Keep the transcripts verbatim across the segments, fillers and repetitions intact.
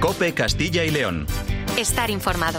COPE Castilla y León. Estar informado.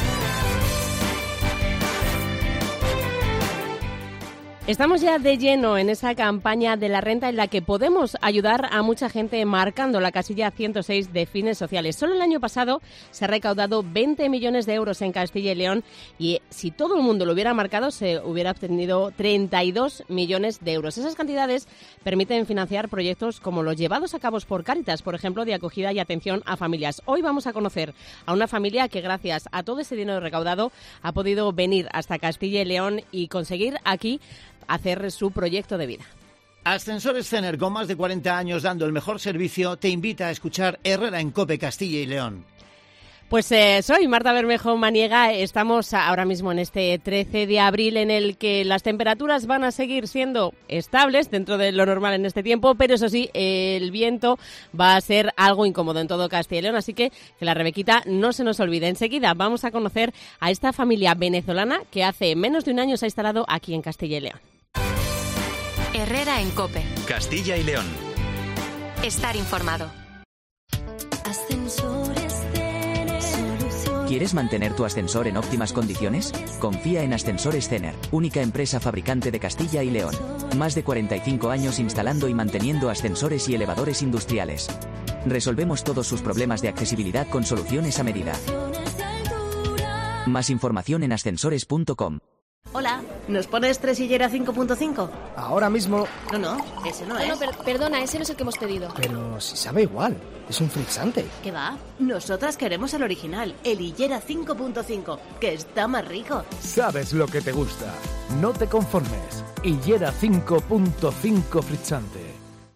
Estamos ya de lleno en esa campaña de la renta en la que podemos ayudar a mucha gente marcando la casilla ciento seis de fines sociales. Solo el año pasado se ha recaudado veinte millones de euros en Castilla y León y si todo el mundo lo hubiera marcado se hubiera obtenido treinta y dos millones de euros. Esas cantidades permiten financiar proyectos como los llevados a cabo por Cáritas, por ejemplo, de acogida y atención a familias. Hoy vamos a conocer a una familia que gracias a todo ese dinero recaudado ha podido venir hasta Castilla y León y conseguir aquí hacer su proyecto de vida. Ascensores Cener, con más de cuarenta años dando el mejor servicio, te invita a escuchar Herrera en COPE Castilla y León. Pues eh, soy Marta Bermejo Maniega. Estamos ahora mismo en este trece de abril en el que las temperaturas van a seguir siendo estables dentro de lo normal en este tiempo, pero eso sí, el viento va a ser algo incómodo en todo Castilla y León, así que que la Rebequita no se nos olvide. Enseguida vamos a conocer a esta familia venezolana que hace menos de un año se ha instalado aquí en Castilla y León. Herrera en COPE. Castilla y León. Estar informado. ¿Quieres mantener tu ascensor en óptimas condiciones? Confía en Ascensores Cener, única empresa fabricante de Castilla y León. Más de cuarenta y cinco años instalando y manteniendo ascensores y elevadores industriales. Resolvemos todos sus problemas de accesibilidad con soluciones a medida. Más información en ascensores punto com. Hola, ¿nos pones tres Hillera cinco punto cinco? Ahora mismo... No, no, ese no, no es. No, per- perdona, ese no es el que hemos pedido. Pero si sabe igual, es un frizzante. ¿Qué va? Nosotras queremos el original, el Hillera cinco punto cinco, que está más rico. Sabes lo que te gusta. No te conformes. Hillera cinco punto cinco frizzante.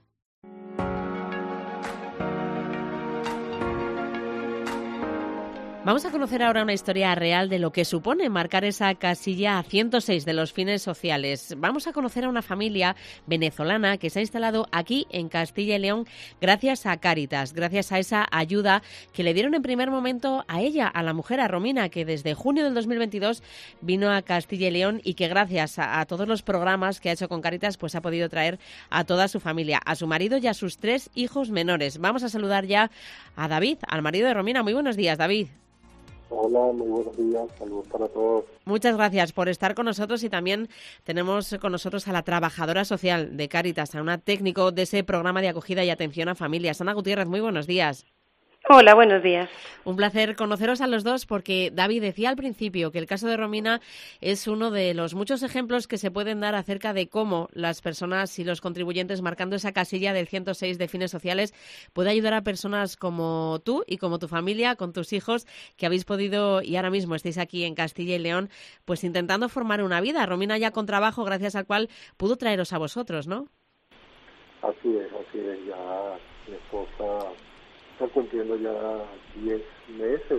Vamos a conocer ahora una historia real de lo que supone marcar esa casilla ciento seis de los fines sociales. Vamos a conocer a una familia venezolana que se ha instalado aquí en Castilla y León gracias a Cáritas, gracias a esa ayuda que le dieron en primer momento a ella, a la mujer, a Romina, que desde junio del dos mil veintidós vino a Castilla y León y que gracias a, a todos los programas que ha hecho con Cáritas pues ha podido traer a toda su familia, a su marido y a sus tres hijos menores. Vamos a saludar ya a David, al marido de Romina. Muy buenos días, David. Hola, muy buenos días, saludos para todos. Muchas gracias por estar con nosotros y también tenemos con nosotros a la trabajadora social de Cáritas, a una técnico de ese programa de acogida y atención a familias. Ana Gutiérrez, muy buenos días. Hola, buenos días. Un placer conoceros a los dos porque David decía al principio que el caso de Romina es uno de los muchos ejemplos que se pueden dar acerca de cómo las personas y los contribuyentes marcando esa casilla del ciento seis de fines sociales puede ayudar a personas como tú y como tu familia, con tus hijos, que habéis podido y ahora mismo estáis aquí en Castilla y León, pues intentando formar una vida. Romina ya con trabajo, gracias al cual pudo traeros a vosotros, ¿no? Así es, así es, ya mi esposa está cumpliendo ya diez meses,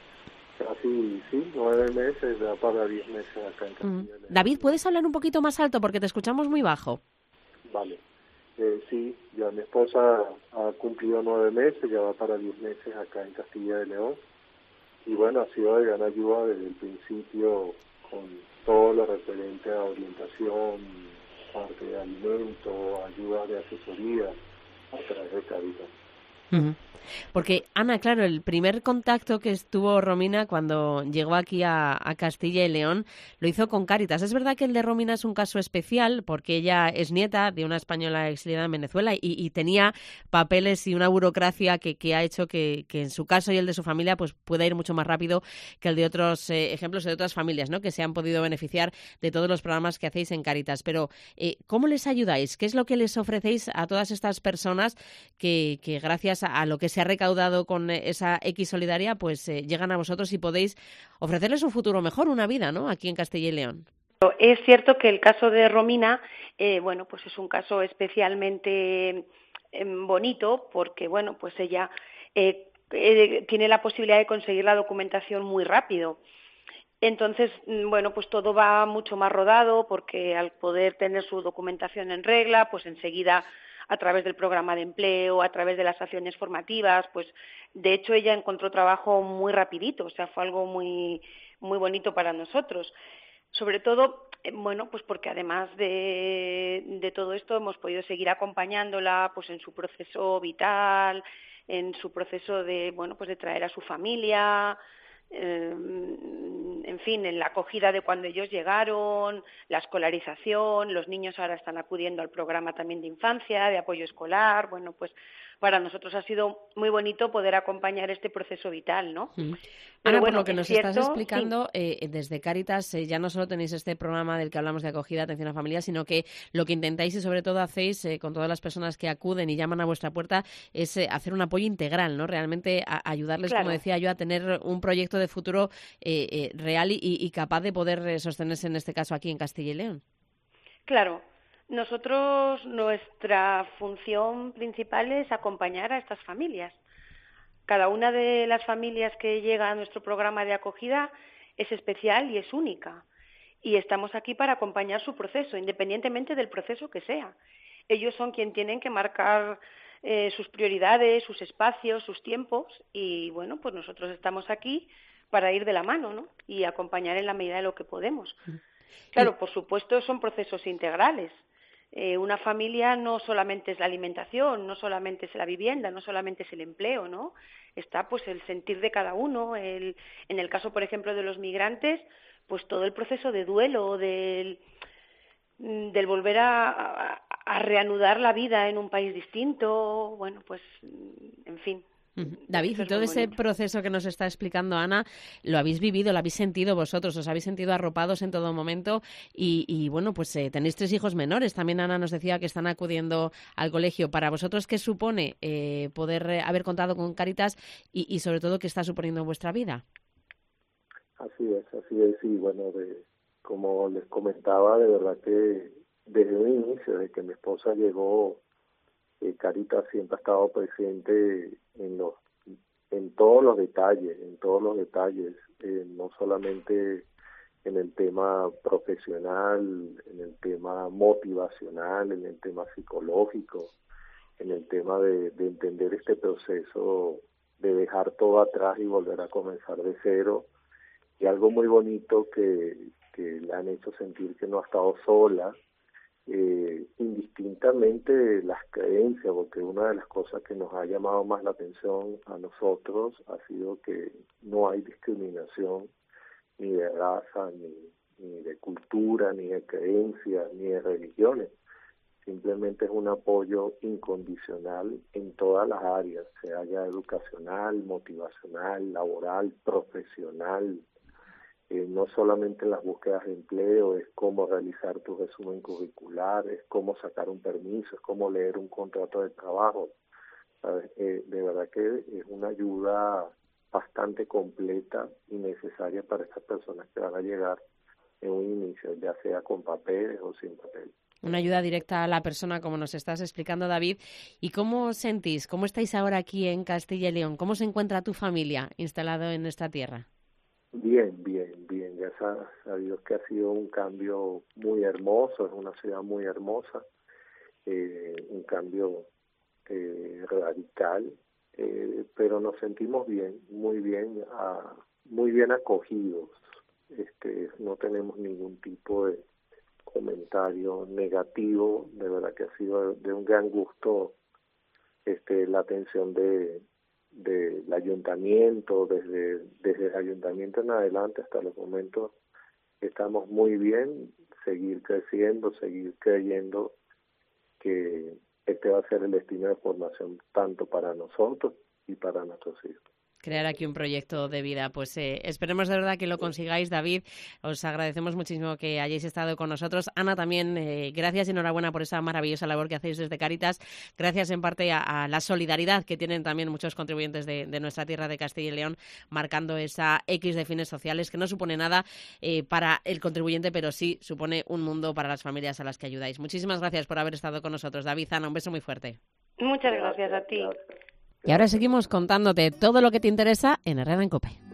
casi, sí, nueve meses, ya para diez meses acá en Castilla y León. David, ¿puedes hablar un poquito más alto porque te escuchamos muy bajo? Vale, eh, sí, ya mi esposa ha cumplido nueve meses, ya va para diez meses acá en Castilla y León, y bueno, ha sido de gran ayuda desde el principio con todo lo referente a orientación, parte de alimento, ayuda de asesoría a través de Cáritas. Uh-huh. Porque, Ana, claro, el primer contacto que estuvo Romina cuando llegó aquí a, a Castilla y León lo hizo con Cáritas. Es verdad que el de Romina es un caso especial porque ella es nieta de una española exiliada en Venezuela y, y tenía papeles y una burocracia que, que ha hecho que, que en su caso y el de su familia pues pueda ir mucho más rápido que el de otros eh, ejemplos de otras familias, ¿no? Que se han podido beneficiar de todos los programas que hacéis en Cáritas. Pero, eh, ¿cómo les ayudáis? ¿Qué es lo que les ofrecéis a todas estas personas que, que gracias a, a lo que se ha recaudado con esa X solidaria, pues eh, llegan a vosotros y podéis ofrecerles un futuro mejor, una vida, ¿no? Aquí en Castilla y León. Es cierto que el caso de Romina, eh, bueno, pues es un caso especialmente eh, bonito porque, bueno, pues ella eh, eh, tiene la posibilidad de conseguir la documentación muy rápido. Entonces, bueno, pues todo va mucho más rodado porque al poder tener su documentación en regla, pues enseguida a través del programa de empleo, a través de las acciones formativas, pues de hecho ella encontró trabajo muy rapidito, o sea, fue algo muy muy bonito para nosotros. Sobre todo bueno, pues porque además de, de todo esto hemos podido seguir acompañándola pues en su proceso vital, en su proceso de, bueno, pues de traer a su familia, eh, en fin, en la acogida de cuando ellos llegaron, la escolarización, los niños ahora están acudiendo al programa también de infancia, de apoyo escolar, bueno, pues para nosotros ha sido muy bonito poder acompañar este proceso vital, ¿no? Mm. Pero Ana, bueno, por lo que es nos cierto, estás explicando, sí. eh, desde Cáritas eh, ya no solo tenéis este programa del que hablamos de acogida, atención a familia, sino que lo que intentáis y sobre todo hacéis eh, con todas las personas que acuden y llaman a vuestra puerta es eh, hacer un apoyo integral, ¿no? Realmente a, ayudarles, Claro. como decía yo, a tener un proyecto de futuro eh, eh, real y, y capaz de poder eh, sostenerse en este caso aquí en Castilla y León. Claro. Nosotros, nuestra función principal es acompañar a estas familias. Cada una de las familias que llega a nuestro programa de acogida es especial y es única. Y estamos aquí para acompañar su proceso, independientemente del proceso que sea. Ellos son quienes tienen que marcar eh, sus prioridades, sus espacios, sus tiempos. Y bueno, pues nosotros estamos aquí para ir de la mano, ¿no? Y acompañar en la medida de lo que podemos. Claro, por supuesto, son procesos integrales. Eh, una familia no solamente es la alimentación, no solamente es la vivienda, no solamente es el empleo, ¿no? Está pues el sentir de cada uno, el, en el caso, por ejemplo, de los migrantes, pues todo el proceso de duelo, del, del volver a, a, a reanudar la vida en un país distinto, bueno, pues, en fin. David, y todo ese proceso que nos está explicando Ana, lo habéis vivido, lo habéis sentido vosotros, os habéis sentido arropados en todo momento y, y bueno, pues eh, tenéis tres hijos menores. También Ana nos decía que están acudiendo al colegio. Para vosotros, ¿qué supone eh, poder eh, haber contado con Cáritas y, y sobre todo qué está suponiendo en vuestra vida? Así es, así es, y bueno, de, como les comentaba, de verdad que desde un inicio, desde que mi esposa llegó, Eh, Cáritas siempre ha estado presente en los, en todos los detalles, en todos los detalles, eh, no solamente en el tema profesional, en el tema motivacional, en el tema psicológico, en el tema de, de entender este proceso de dejar todo atrás y volver a comenzar de cero. Y algo muy bonito que, que le han hecho sentir que no ha estado sola, Eh, indistintamente de las creencias, porque una de las cosas que nos ha llamado más la atención a nosotros ha sido que no hay discriminación ni de raza, ni, ni de cultura, ni de creencias, ni de religiones. Simplemente es un apoyo incondicional en todas las áreas, sea ya educacional, motivacional, laboral, profesional. Eh, no solamente en las búsquedas de empleo, es cómo realizar tu resumen curricular, es cómo sacar un permiso, es cómo leer un contrato de trabajo. ¿Sabes? Eh, de verdad que es una ayuda bastante completa y necesaria para estas personas que van a llegar en un inicio, ya sea con papeles o sin papeles. Una ayuda directa a la persona, como nos estás explicando, David. ¿Y cómo os sentís? ¿Cómo estáis ahora aquí en Castilla y León? ¿Cómo se encuentra tu familia instalado en esta tierra? Bien, bien, bien. Ya sabes que ha sido un cambio muy hermoso, es una ciudad muy hermosa, eh, un cambio eh, radical, eh, pero nos sentimos bien, muy bien, uh, muy bien acogidos. Este, no tenemos ningún tipo de comentario negativo, de verdad que ha sido de un gran gusto este, la atención de del ayuntamiento, desde, desde el ayuntamiento en adelante hasta los momentos estamos muy bien, seguir creciendo, seguir creyendo que este va a ser el destino de formación tanto para nosotros y para nuestros hijos. Crear aquí un proyecto de vida. Pues eh, esperemos de verdad que lo consigáis, David. Os agradecemos muchísimo que hayáis estado con nosotros. Ana, también eh, gracias y enhorabuena por esa maravillosa labor que hacéis desde Cáritas. Gracias en parte a, a la solidaridad que tienen también muchos contribuyentes de, de nuestra tierra de Castilla y León, marcando esa X de fines sociales que no supone nada eh, para el contribuyente, pero sí supone un mundo para las familias a las que ayudáis. Muchísimas gracias por haber estado con nosotros, David. Ana, un beso muy fuerte. Muchas gracias a ti. Y ahora seguimos contándote todo lo que te interesa en Herrera en COPE.